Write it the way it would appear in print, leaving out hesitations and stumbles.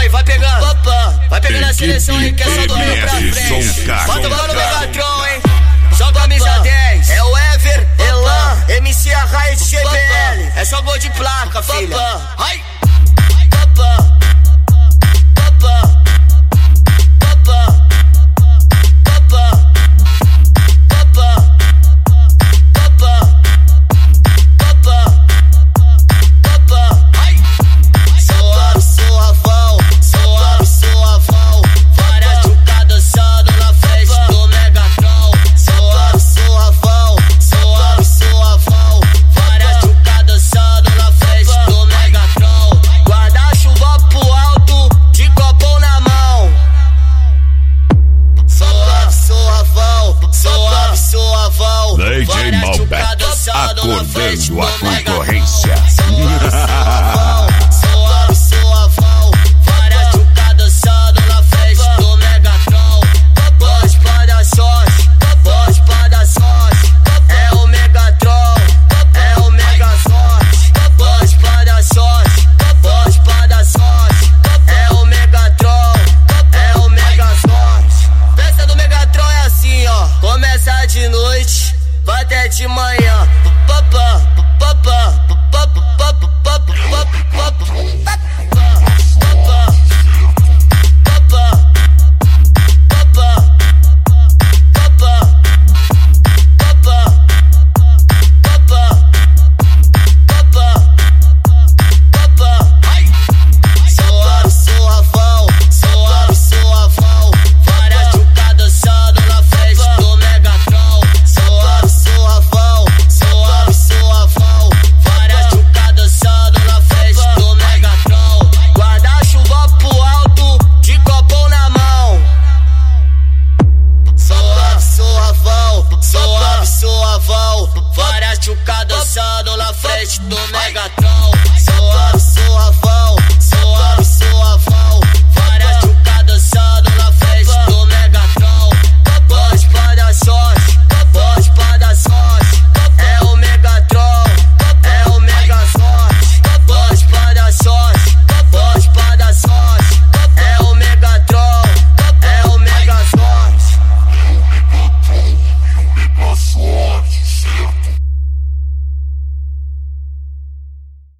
aí, vai pegando. Vai pegando a seleção aí que é só do meio pra frente. Bota bola no Megatron, hein? Só camisa 10. É o Ever, Elan, MC Arraia de GBL. É só gol de placa, filha. Ai! DJ Malbec, acordando a concorrência. Várias chucadas dançando na frente do Megatron. Pode para sorte, pode para sorte. É o Megatron, é o Mega Sorte. Pode para sorte, pode para sorte. É o Megatron, é o Mega Sorte. Festa do Megatron é assim, ó. Começa de noite, vai até de manhã. Várias chucadas dançando na frente do Megatron.